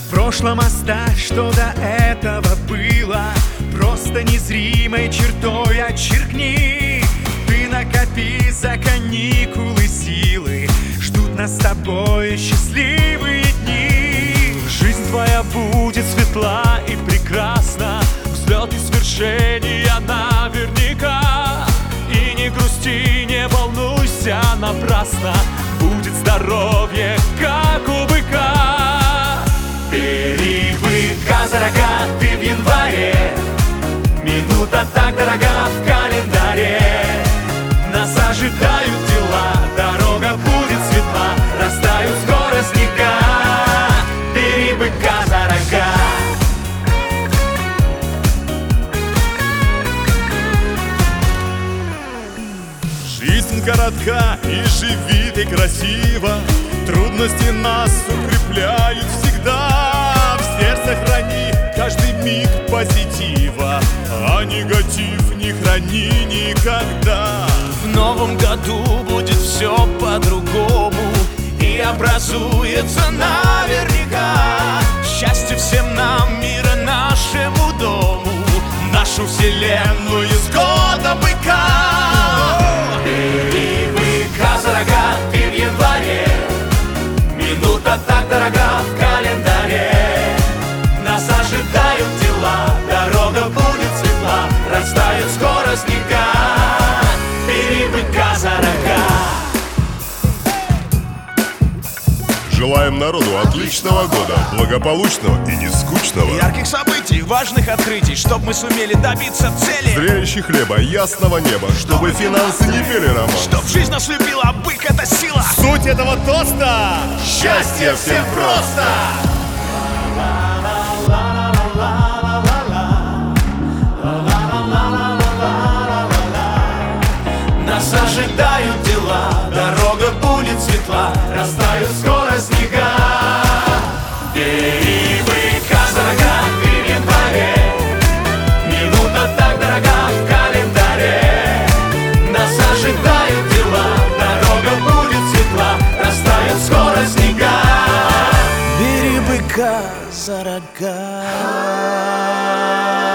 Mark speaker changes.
Speaker 1: В прошлом оставь, что до этого было, просто незримой чертой отчеркни. Ты накопи за каникулы силы, ждут нас с тобой счастливые дни. Жизнь твоя будет светла и прекрасна, взлет и свершения наверняка. И не грусти, не волнуйся напрасно, будет здоровье, как у быка. Бери быка за рога, ты в январе, минута так дорога в календаре. Нас ожидают дела, дорога будет светла, растают скоро снега. Бери быка за рога.
Speaker 2: Жизнь коротка и живи ты красиво, трудности нас укрепляют всегда. В сердце храни каждый миг позитива, а негатив не храни никогда.
Speaker 1: В новом году будет все по-другому и образуется наверняка. Счастье всем нам, мира нашему дому, нашу вселенную с года быка. Бери быка за рога, ты в январе, минута так дорога в календаре. Нас ожидают дела, дорога будет светла, растает скоро снега. Бери быка за рога.
Speaker 2: Желаем народу отличного года, благополучного и нескучного,
Speaker 3: ярких событий, важных открытий, чтоб мы сумели добиться цели.
Speaker 2: зрелища хлеба, ясного неба, чтобы финансы не пели роман.
Speaker 3: Чтоб жизнь нас любила, а бык — это сила.
Speaker 2: Суть этого тоста — счастье всем просто!
Speaker 1: Нас ожидают дела, дорога будет светла, растают скоро снега. Бери быка за рога, ты в январе, минута так дорога в календаре. Нас ожидают дела, дорога будет светла, растают скоро снега.
Speaker 3: Бери быка за рога.